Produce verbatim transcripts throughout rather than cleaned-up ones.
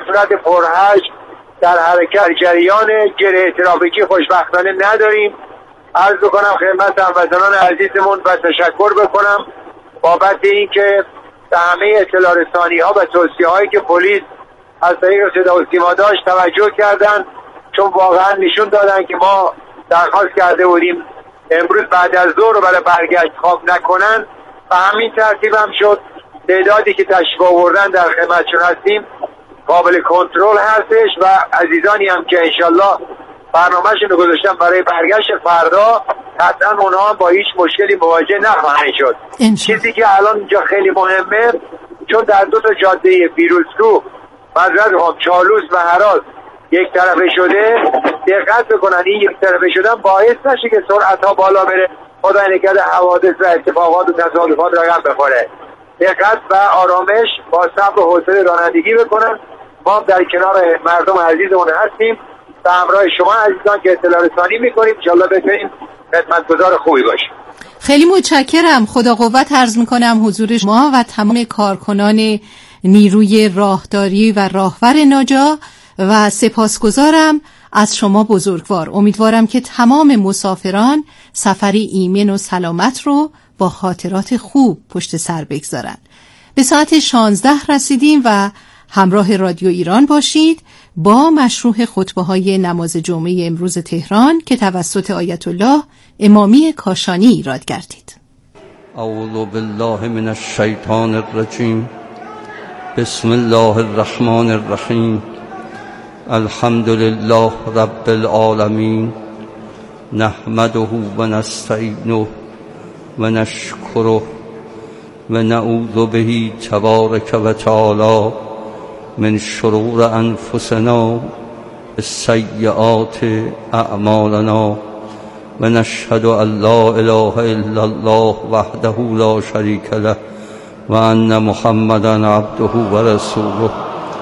صورت پرهج در حرکت جریان گره ترافیکی خوشبختانه نداریم. عرض بکنم خدمت هموطنان عزیزمون و تشکر بکنم بابت اینکه به همه اطلاع رسانی ها و توصیه هایی که پلیس از طریق صدا و سیما داشت توجه کردن، چون واقعا نشون دادن که ما درخواست کرده بودیم امروز بعد از ظهر رو برای برگشت خواب نکنن و همین ترتیب هم شد. تعدادی که تشریف آوردن در خدمتشون هستیم قابل کنترل هستش و عزیزانی هم که انشالله برنامه‌شون رو گذاشتن برای برگشت فردا قطعا اونها هم با هیچ مشکلی مواجه نخواهند شد. چیزی که الان اینجا خیلی مهمه، چون در دو تا جاده فیروزکوه مزرعه هم چالوس و هراس یک طرفه شده، دقت بکنن این یک طرفه شدن باعث نشه که سرعت ها بالا بره، خدا نگهدار حوادث و اتفاقات و تصادفات رقم بخوره. دقت و آرامش با صبر و حوصله رانندگی بکنن. ما در کنار مردم عزیزمون هستیم و همراه شما عزیزان که اطلاع رسانی میکنیم، انشالله بتونیم خدمتگزار خوبی باشیم. خیلی متشکرم. خدا قوت عرض میکنم حضور شما و تمام کارکنان نیروی راهداری و راهور ناجا و سپاسگزارم از شما بزرگوار. امیدوارم که تمام مسافران سفری ایمن و سلامت رو با خاطرات خوب پشت سر بگذارن. به ساعت شانزده رسیدیم و همراه رادیو ایران باشید با مشروع خطبه‌های نماز جمعه امروز تهران که توسط آیت الله امامی کاشانی ایراد گردید. اعوذ بالله من الشیطان الرجیم. بسم الله الرحمن الرحیم. الحمد لله رب العالمین. نحمده و نستعینه و نشکره و نعوذ به تبارک و تعالی من شرور انفسنا السیئات اعمالنا و نشهد ان لا اله الا الله وحده لا شریک له و ان محمدا عبده و رسوله.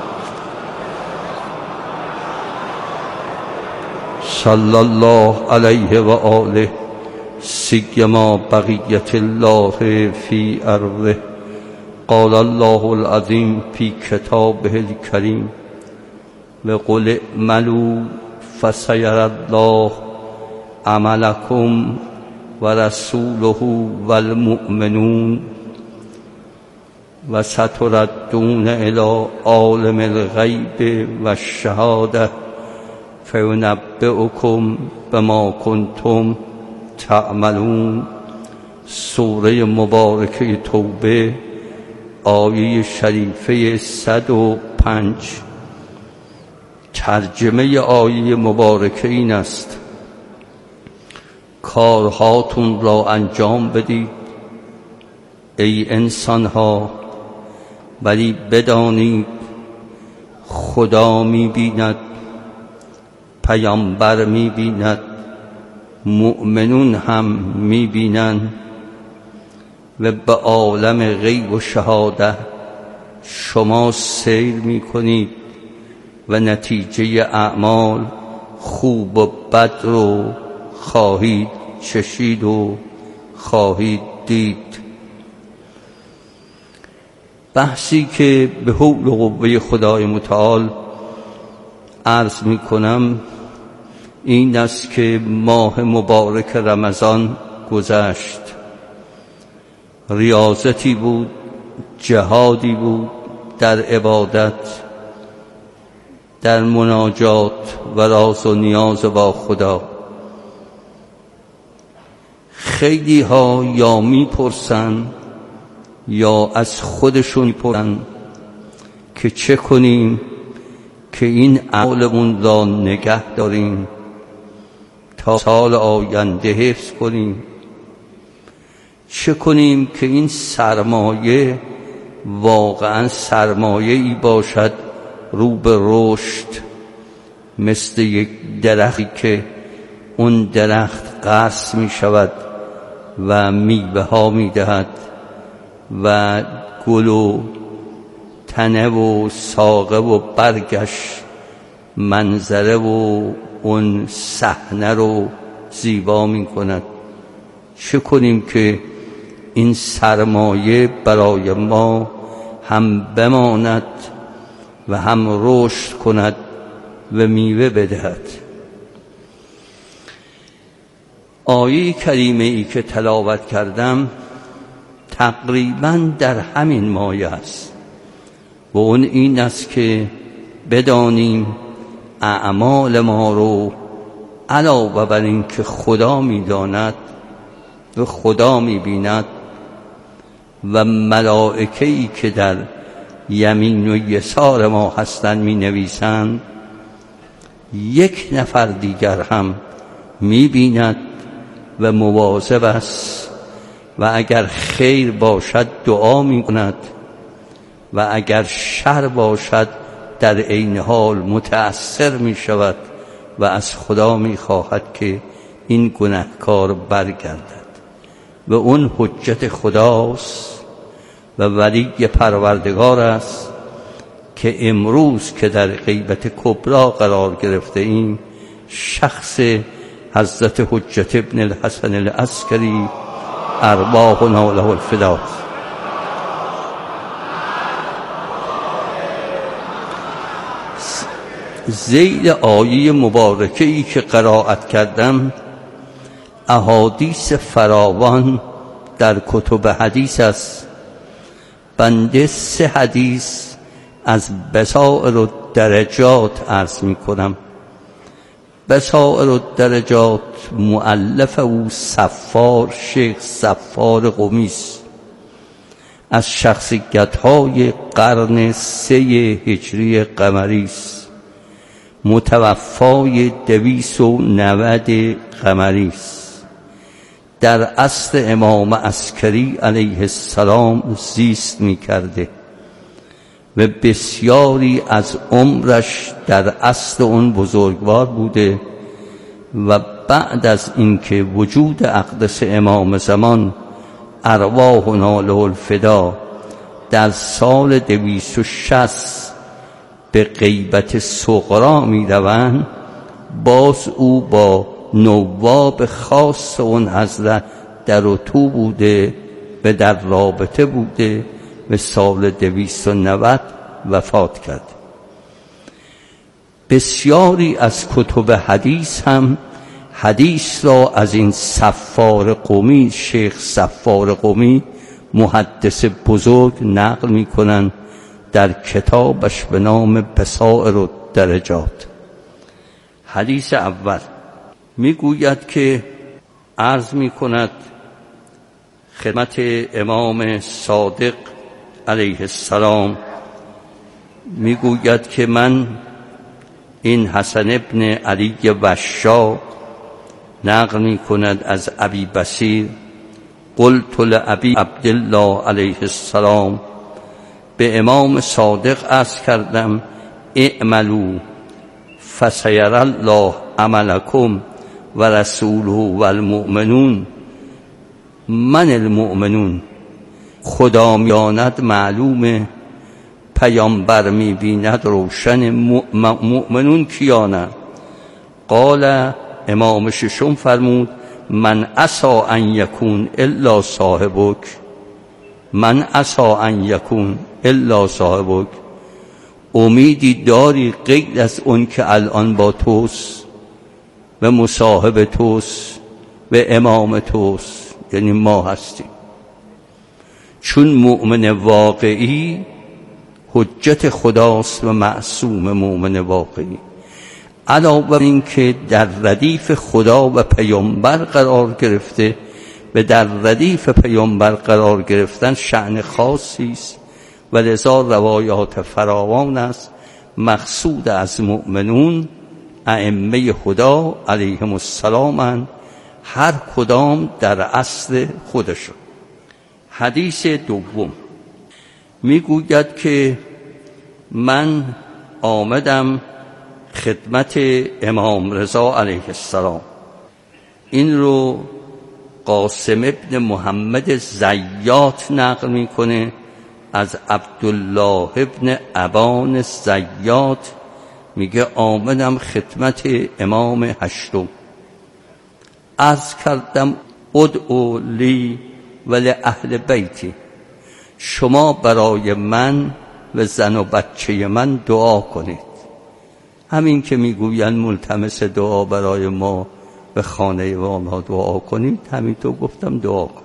صلی الله علیه و آله سیما بقیت الله فی ارضه. قال الله العظیم فی کتابه الکریم و قل اعملوا فسیری الله عملکم و رسوله و المؤمنون و ستردون الی عالم الغیب و الشهاده فینبئکم بما کنتم تعملون. سوره مبارکه توبه آیه شریفه صد و پنج. ترجمه آیه مبارکه این است: کارهاتون را انجام بدید ای انسانها، ولی بدانید خدا می‌بیند، پیامبر می‌بیند، مؤمنون هم می‌بینند و به عالم غیب و شهاده شما سیر می‌کنید و نتیجه اعمال خوب و بد رو خواهید چشید و خواهید دید. بحثی که به حول و قوه خدای متعال عرض می‌کنم این است که ماه مبارک رمضان گذشت. ریاضتی بود، جهادی بود در عبادت، در مناجات و راز و نیاز با خدا. خیلی ها یا میپرسن یا از خودشون میپرسن که چه کنیم که این اعمالمون را نگه داریم تا سال آینده حفظ کنیم. چه کنیم که این سرمایه واقعا سرمایه ای باشد رو به رشد، مثل یک درختی که اون درخت قص می شود و میوه ها می دهد و گل و تنه و ساقه و برگش منظره و اون صحنه رو زیبا می کند. چه کنیم که این سرمایه برای ما هم بماند و هم رشد کند و میوه بدهد. آیه کریمه ای که تلاوت کردم تقریباً در همین مایه است و اون این است که بدانیم اعمال ما رو علاوه بر این که خدا می‌داند و خدا می‌بیند و ملائکه‌ای که در یمین و یسار ما هستند می‌نویسند، یک نفر دیگر هم می‌بیند و مواظب است و اگر خیر باشد دعا می‌کند و اگر شر باشد در عین حال متأثر می‌شود و از خدا می‌خواهد که این گنهکار برگردد و اون حجت خداست و ولی پروردگار است که امروز که در غیبت کبرا قرار گرفته ایم شخص حضرت حجت ابن الحسن العسکری ارواحنا له الفداء. ذیل آیه مبارکه ای که قرائت کردم احادیث فراوان در کتب حدیث است. بنده سه حدیث از بصائر الدرجات عرض می کنم. بصائر الدرجات مؤلف او صفار شیخ صفار قمی است، از شخصیت‌های قرن سه هجری قمری است، متوفای دویست و نود قمری است. در عصر امام عسکری علیه السلام زیست می کرده و بسیاری از عمرش در عصر اون بزرگوار بوده و بعد از اینکه وجود اقدس امام زمان ارواحنا له الفداء در سال دویست و شصت به غیبت صغرا می روند، باز او با نواب خاص اون حضرت در اتو بوده و در رابطه بوده و سال دویست و نود وفات کرد. بسیاری از کتب حدیث هم حدیث را از این صفار قمی، شیخ صفار قمی محدث بزرگ نقل می کنند در کتابش به نام بصائر الدرجات. حدیث اول می گوید که عرض می کند خدمت امام صادق علیه السلام، می گوید که من این حسن ابن علی وشا نقل می کند از ابی بصیر قلت لابی عبدالله علیه السلام، به امام صادق عرض کردم اعملوا فسیر الله عملکم و رسوله و المؤمنون. من المؤمنون، خدا میاند معلومه، پیامبر میبیند روشن. مؤمنون کیانه؟ قال امام ششم فرمود من عسا ان یکون الا صاحبک، من عسا ان یکون الا صاحبک. امیدی داری غیر از اون که الان با توست و مصاحب توست و امام توست، یعنی ما هستیم. چون مؤمن واقعی حجت خداست و معصوم مؤمن واقعی. علاوه بر این که در ردیف خدا و پیامبر قرار گرفته و در ردیف پیامبر قرار گرفتن شأن خاصی است و لذا روایات فراوان است. مقصود از مؤمنون ائمه خدا علیهم السلام، هر کدام در اصل خودشون. حدیث دوم میگوید که من آمدم خدمت امام رضا علیه السلام. این رو قاسم ابن محمد زیات نقل میکنه از عبدالله ابن ابان زیات، میگه آمدم خدمت امام هشتم، عرض کردم ادعو لی و لأهل بیتی، شما برای من و زن و بچه من دعا کنید. همین که میگوین ملتمس دعا برای ما به خانه و آنها دعا کنید، همینطور گفتم دعا کن.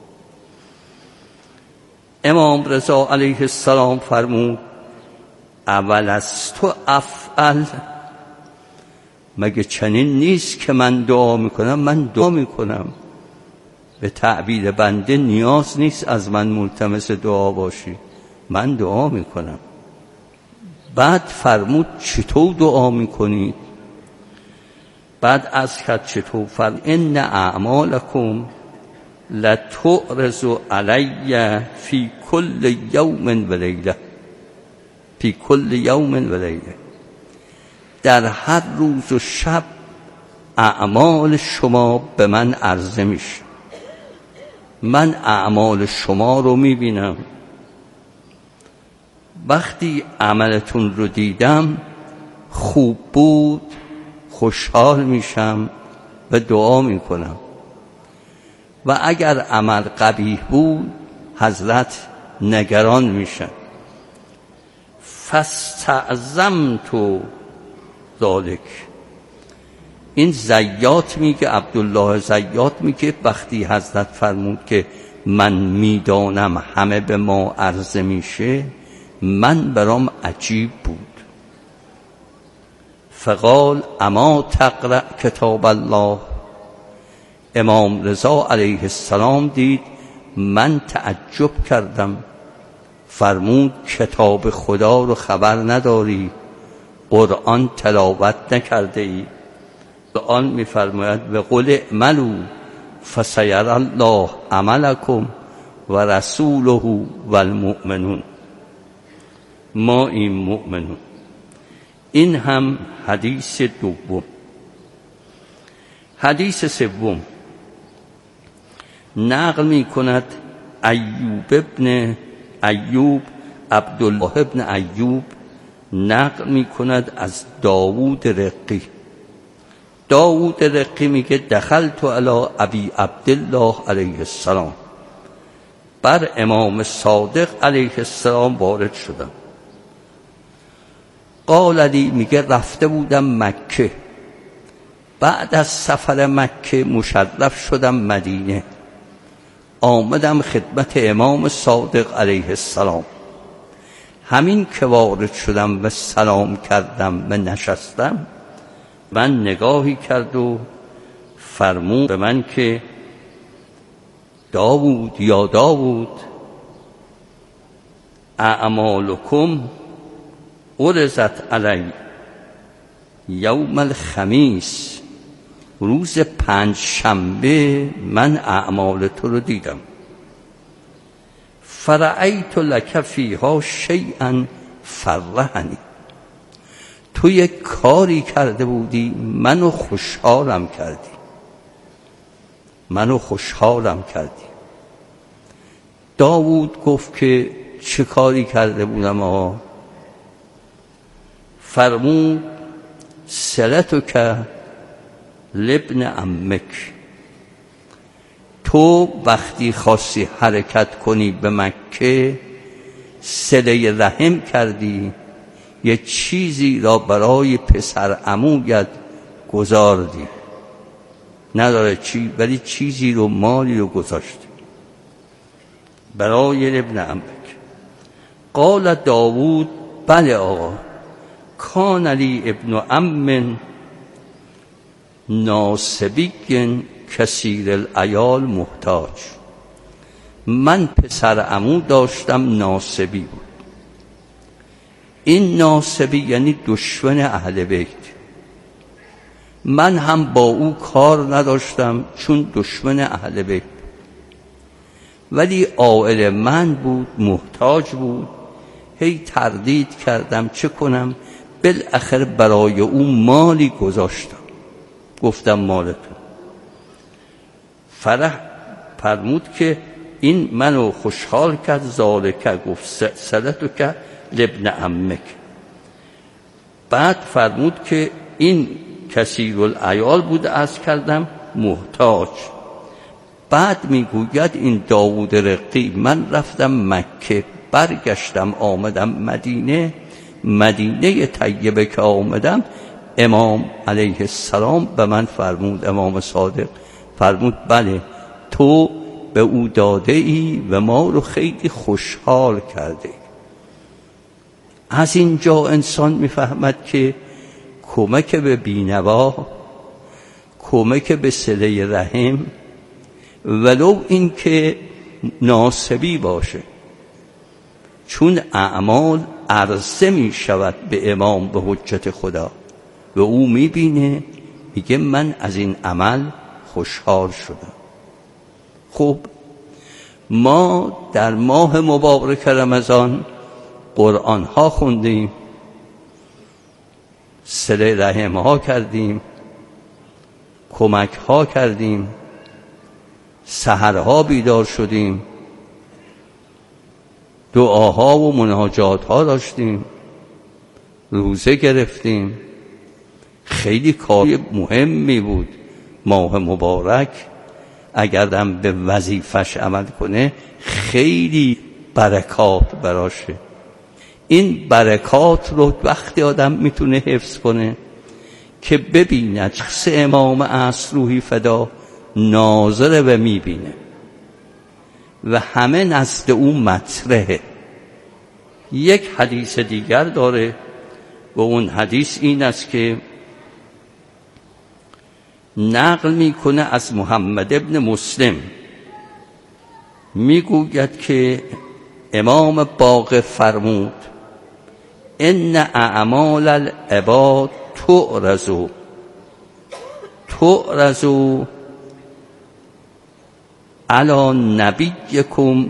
امام رضا علیه السلام فرمود اول از تو افعل، مگه چنین نیست که من دعا میکنم؟ من دعا میکنم. به تعبیر بنده نیاز نیست از من ملتمس دعا باشی، من دعا میکنم. بعد فرمود چطور دعا میکنید؟ بعد از کرد چطور؟ فرمود ان اعمالکم لتعرض علی فی کل یوم و لیله، فی کل یوم و لیله، در هر روز و شب اعمال شما به من عرضه میشه. من اعمال شما رو میبینم. وقتی عملتون رو دیدم خوب بود، خوشحال میشم و دعا میکنم، و اگر عمل قبیح بود حضرت نگران میشن. فاستعظمت ذلک. این زیات میگه، عبدالله زیات میگه وقتی حضرت فرمود که من میدانم همه به ما عرضه میشه، من برام عجیب بود. فقال اما تقرأ کتاب الله. امام رضا علیه السلام دید من تعجب کردم، فرمود کتاب خدا رو خبر نداری؟ قرآن تلاوت نکرده ای؟ قرآن میفرماید و قل اعملوا فسیر الله عملکم و رسوله و المؤمنون. ما این مؤمنون. این هم حدیث دوم. حدیث سوم نقل می کند ایوب ابن ایوب عبدالله ابن ایوب نقل می کند از داوود رقی. داوود رقی میگه دخلت علی ابی عبدالله علیه السلام، بر امام صادق علیه السلام وارد شدم. قال لی، میگه رفته بودم مکه، بعد از سفر مکه مشرف شدم مدینه، آمدم خدمت امام صادق علیه السلام. همین که وارد شدم و سلام کردم و نشستم، من نگاهی کرد و فرمود به من که داوود یا داوود اعمالکم عرضت علی یوم الخمیس، روز پنج شنبه من اعمال تو رو دیدم. فرأیت لک فیها شیئا فرحنی، تو یک کاری کرده بودی منو خوشحالم کردی، منو خوشحالم کردی. داوود گفت که چه کاری کرده بودم آقا؟ فرمود صلتک لابن عمک، تو وقتی خواستی حرکت کنی به مکه صله رحم کردی، یه چیزی را برای پسر عمویت گذاردی، نداره چی ولی چیزی رو، مالی رو گذاشتی برای ابن عمک. قال داوود بله آقا، کان لی ابن عم ناصبی کثیر العیال محتاج، من پسر عمو داشتم ناصبی بود. این ناصبی یعنی دشمن اهل بیت. من هم با او کار نداشتم چون دشمن اهل بیت، ولی عائل من بود، محتاج بود. هی تردید کردم چه کنم، بالاخره برای او مالی گذاشتم، گفتم مال تو. فرح فرمود که این منو خوشحال کرد. ذالک، گفت صلتو که لابن عمک. بعد فرمود که این کثیر العیال بود، عرض کردم محتاج. بعد میگوید این داوود رقی من رفتم مکه برگشتم آمدم مدینه، مدینه طیبه که آمدم، امام علیه السلام به من فرمود، امام صادق فرمود بله تو به او داده ای و ما رو خیلی خوشحال کرده. از اینجا انسان میفهمد که کمک به بینوا، کمک به صله رحم، ولو این که ناسبی باشه، چون اعمال عرضه می شود به امام به حجت خدا و او می بینه میگه من از این عمل خوشحال شدم. خب ما در ماه مبارک رمضان قرآن ها خوندیم، صله رحم ها کردیم، کمک ها کردیم، سحرها بیدار شدیم، دعاها و مناجات ها داشتیم، روزه گرفتیم. خیلی کار مهمی بود ماه مبارک. اگرم به وظیفش عمل کنه خیلی برکات براشه. این برکات رو وقتی آدم میتونه حفظ کنه که ببیند شخص امام عصر روحی فدا ناظره و میبینه و همه نزد او مطرحه. یک حدیث دیگر داره و اون حدیث این است که نقل میکنه از محمد ابن مسلم، میگوید که امام باقر فرمود ان اعمال العباد تعرض تعرض علی نبیکم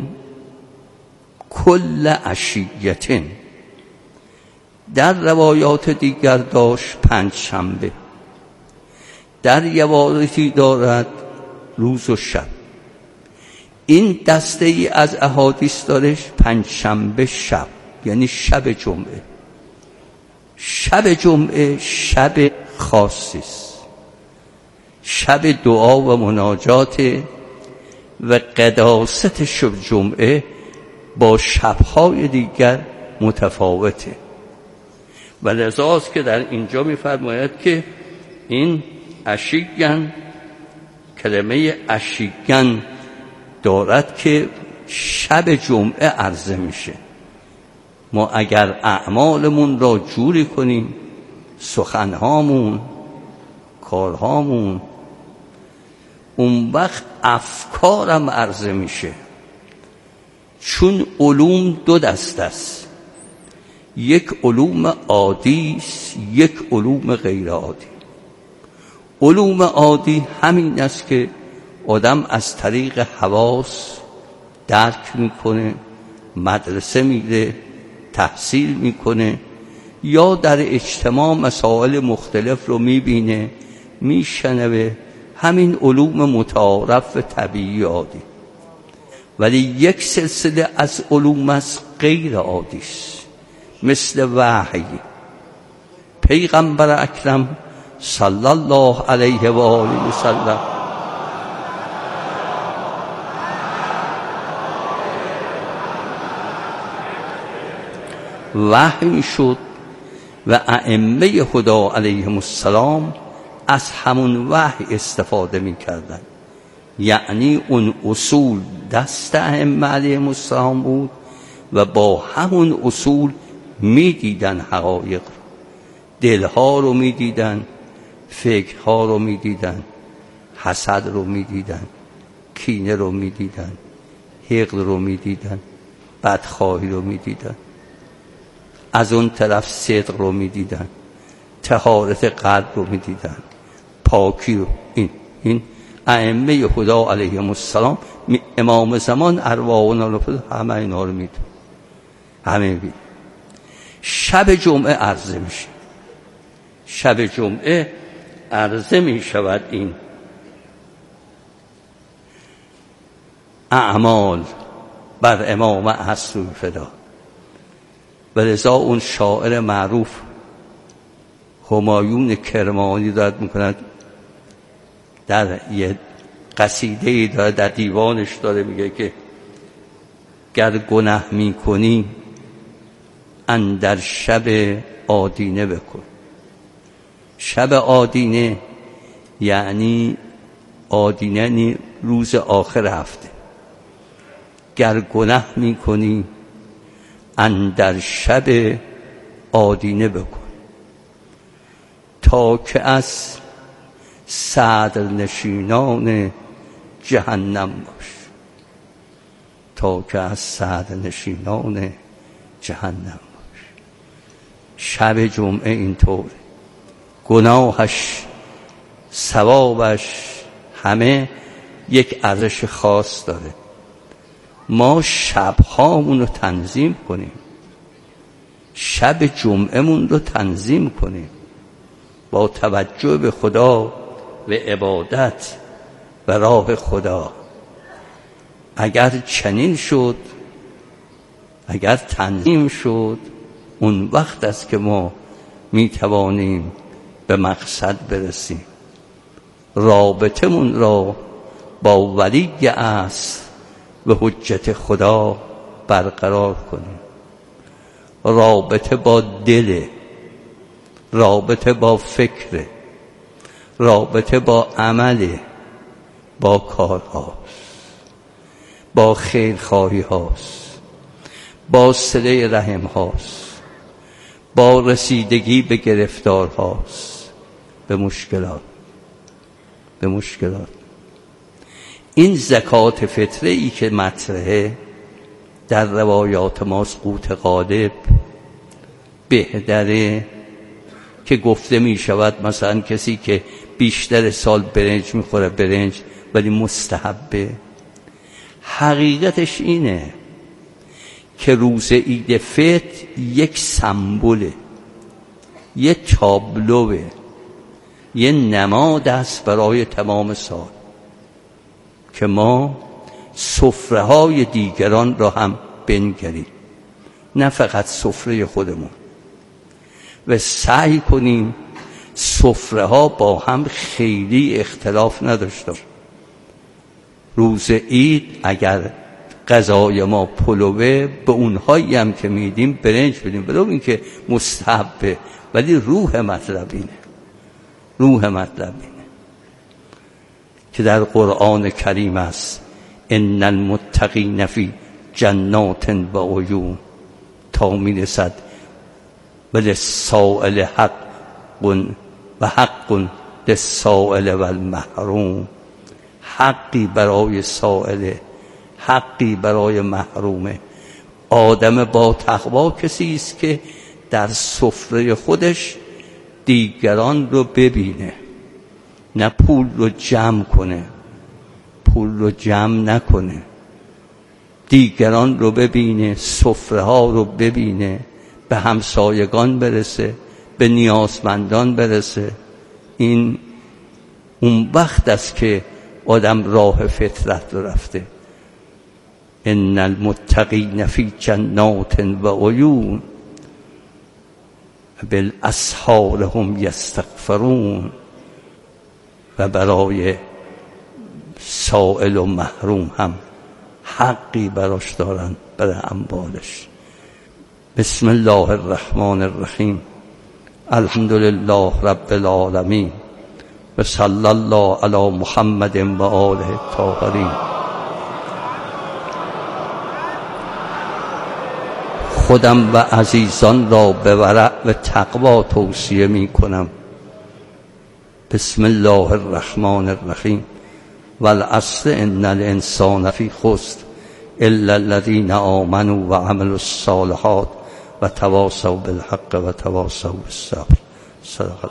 کل عشیة. در روایات دیگر داشت پنج شنبه، در روایتی دارد روز و شب. این دسته ای از احادیث دارش پنج شنبه شب، یعنی شب جمعه. شب جمعه شب خاصی است، شب دعا و مناجات و قداست شب جمعه با شبهای دیگر متفاوته و لذاست که در اینجا می‌فرماید که این عشیگن، کلمه عشیگن دارد که شب جمعه عرضه میشه. ما اگر اعمالمون را جوری کنیم، سخنهامون، کارهامون، اون وقت افکارم عرضه میشه. چون علوم دو دست است، یک علوم عادی است، یک علوم غیر عادی. علوم عادی همین است که آدم از طریق حواس درک میکنه، مدرسه میره، تحصیل میکنه، یا در اجتماع مسائل مختلف رو میبینه، میشنوه، همین علوم متعارف و طبیعی عادی. ولی یک سلسله از علوم است غیر عادی است، مثل وحی. پیغمبر اکرم صلی الله علیه و آله و سلم وحی شد و ائمه خدا علیهم السلام از همون وحی استفاده می کردن. یعنی اون اصول دست ائمه علیهم السلام بود و با همون اصول می دیدن حقایق رو، دلها رو می دیدن، فکرها رو می دیدن، حسد رو می دیدن، کینه رو می دیدن، حقد رو می دیدن، بدخواهی رو می دیدن، از اون طرف صدق رو می دیدن، طهارت قلب رو می دیدن، پاکی رو. این این ائمه خدا علیهم السلام، امام زمان ارواحنا رو همه اینا رو می دید، همه بید. شب جمعه عرضه میشه، شب جمعه عرضه می شود این اعمال بر امام عصر فدا. و لذا اون شاعر معروف همایون کرمانی دارد میکند، در یه قصیده داره، در دیوانش داره میگه که گر گنه می کنی اندر شب آدینه بکن. شب آدینه یعنی آدینه یعنی روز آخر هفته. گر گنه می کنی اندر شب آدینه بکن تا که از صدر نشینان جهنم باش. تا که از صدر نشینان جهنم باش. شب جمعه اینطوره، گناهش ثوابش همه یک ارزش خاص داره. ما شبهامون رو تنظیم کنیم، شب جمعهمون رو تنظیم کنیم با توجه به خدا و عبادت و راه خدا. اگر چنین شد، اگر تنظیم شد، اون وقت است که ما می توانیم به مقصد برسیم. رابطمون را با ولی اصل و حجت خدا برقرار کنیم. رابطه با دل، رابطه با فکر، رابطه با عمل، با کارهاست، با خیرخواهی هاست، با صله رحم هاست، با رسیدگی به گرفتار هاست، به مشکلات به مشکلات این زکات فطره ای که مطرحه در روایات ماست قوت غالب بهتره که گفته می شود مثلا کسی که بیشتر سال برنج میخوره برنج ولی مستحبه. حقیقتش اینه که روز عید فطر یک سمبوله، یک تابلوه، یه نماد است برای تمام سال که ما سفره های دیگران را هم بنگریم، نه فقط سفره خودمون، و سعی کنیم سفره ها با هم خیلی اختلاف نداشته. روز عید اگر غذای ما پلوه، به اونهایی هم که میدیم برنج بدیم، ولو این که مستحبه، ولی روح مطلب اینه، روح مطلب اینه که در قرآن کریم است ان المتقین فی جنات و عیون تا میرسد وللسائل حق و حق للسائل و المحروم. حقی برای سائل، حقی برای محرومه. آدم با تقوا کسی است که در سفره خودش دیگران رو ببینه، نه پول رو جمع کنه، پول رو جمع نکنه، دیگران رو ببینه، سفره ها رو ببینه، به همسایگان برسه، به نیازمندان برسه. این اون وقت است که آدم راه فطرت رو رفته. ان المتقین فی جنات و عیون بالاسحار هم یستغفرون. و برای سائل و محروم هم حقی براش دارن، برای اموالش. بسم الله الرحمن الرحیم. الحمد لله رب العالمین و صلی الله علی محمد و آله الطاهرین. خودم و عزیزان را به ورع و تقوا توصیه می کنم. بسم الله الرحمن الرحیم. والعصر ان الانسان فی خسر الا الذین آمنوا و عملوا الصالحات و تواصوا بالحق و تواصوا بالصبر. صدق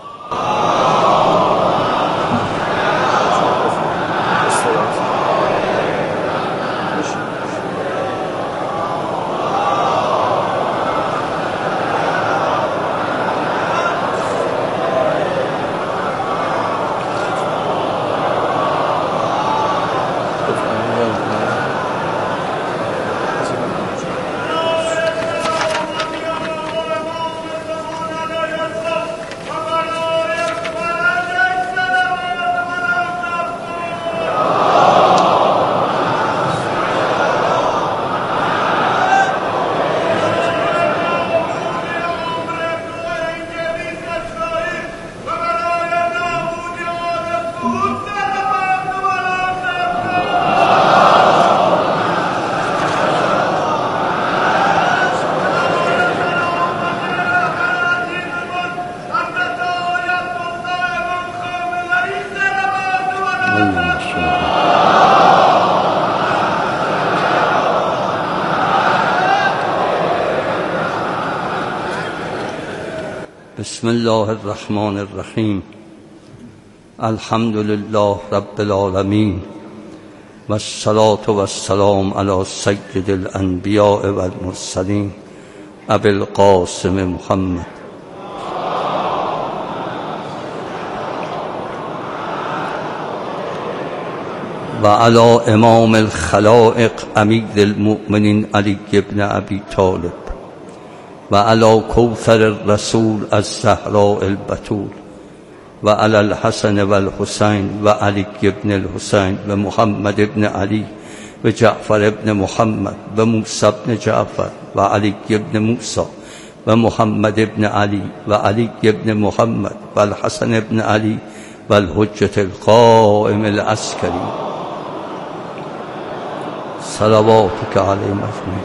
بسم الله الرحمن الرحیم. الحمد لله رب العالمین و الصلاة و السلام علی سید الانبیاء و المرسلین ابی القاسم محمد و علی امام الخلائق امیر المؤمنین علی ابن ابی طالب و علی کوثر الرسول الزهراء البتول و علی الحسن و الحسین و علی ابن الحسین و محمد ابن علی و جعفر ابن محمد و موسی ابن جعفر و علی ابن موسی و محمد ابن علی و علی ابن محمد و الحسن ابن علی و الحجة القائم العسکری صلواتک علیهم اجمعین.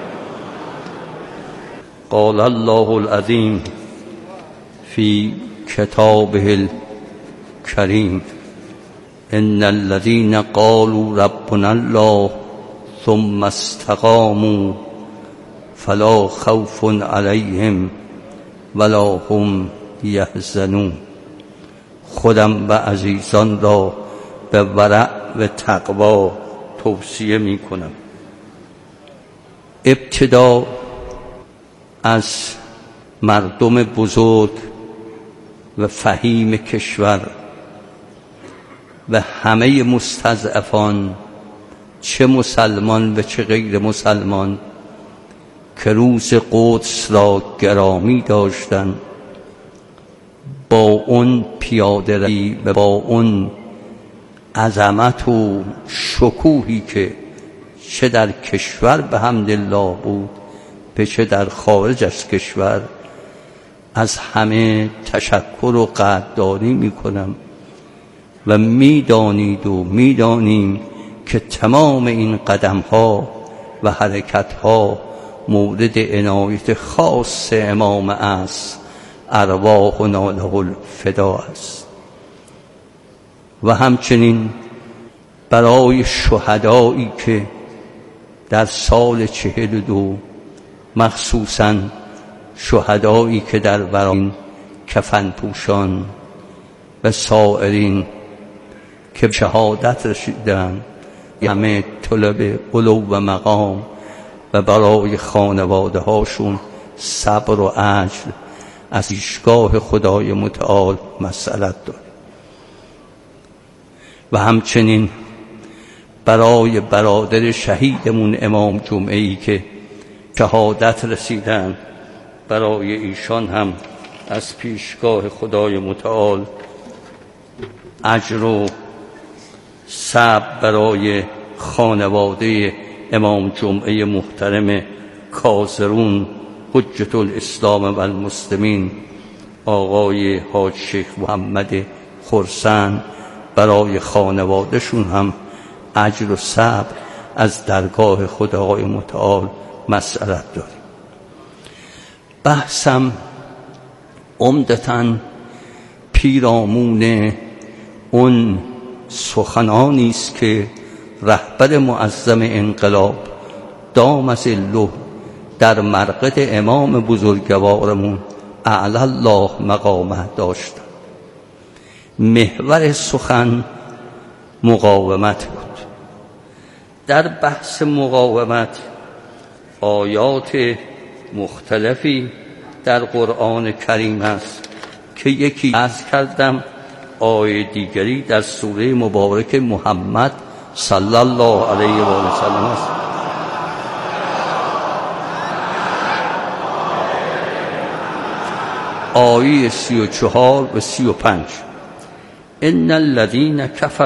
قال الله العظیم فی کتابه الکریم ان الذين قالوا ربنا الله ثم استقاموا فلا خوف عليهم ولا هم يحزنون. خودم و عزیزان را به ورع و تقوا توصیه می کنم. ابتدا از مردم بزرگ و فهیم کشور و همه مستضعفان، چه مسلمان و چه غیر مسلمان، که روز قدس را گرامی داشتند، با اون پیاده روی و با اون عظمت و شکوهی که چه در کشور به حمدالله بود به چه در خارج از کشور، از همه تشکر و قدردانی می کنم و می دانید و می دانیم که تمام این قدم ها و حرکت ها مورد عنایت خاص امام است، ارواحنا له الفدا است. و همچنین برای شهدایی که در سال چهل و دو، مخصوصاً شهدایی که در برای کفن پوشان و سائرین که شهادت رسیدند، همه طلب علو و مقام و برای خانواده هاشون صبر و اجر از پیشگاه خدای متعال مسئلت داریم. و همچنین برای برادر شهیدمون امام جمعه‌ای که شهادت رسیدن، برای ایشان هم از پیشگاه خدای متعال اجر و صبر برای خانواده امام جمعه محترم کازرون حجة الاسلام و المسلمین آقای حاج شیخ محمد خرسند، برای خانوادهشون هم اجر و صبر از درگاه خدای متعال مسئلت داریم. بحثم عمدتاً پیرامون اون سخنانی است که رهبر معظم انقلاب دام ظله در مرقد امام بزرگوارمون اعلی الله مقامه داشت. محور سخن مقاومت بود. در بحث مقاومت آیات مختلفی در قرآن کریم است که یکی عرض کردم، آیه دیگری در سوره مبارک محمد صلی الله علیه و آله وسلم است. آیه سی و چهار و سی و پنج ان الذین کفروا